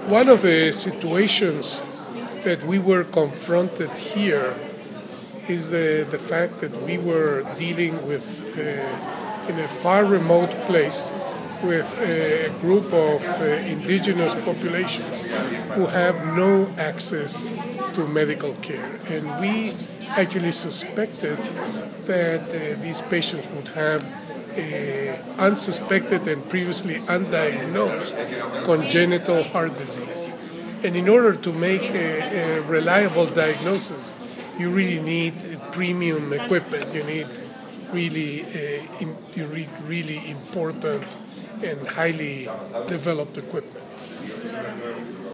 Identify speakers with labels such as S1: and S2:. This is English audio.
S1: One of the situations that we were confronted here is the fact that we were dealing with, in a far remote place, with a group of indigenous populations who have no access to medical care. And we actually suspected that these patients would have unsuspected and previously undiagnosed congenital heart disease. And in order to make a reliable diagnosis, you really need premium equipment. You need really important and highly developed equipment.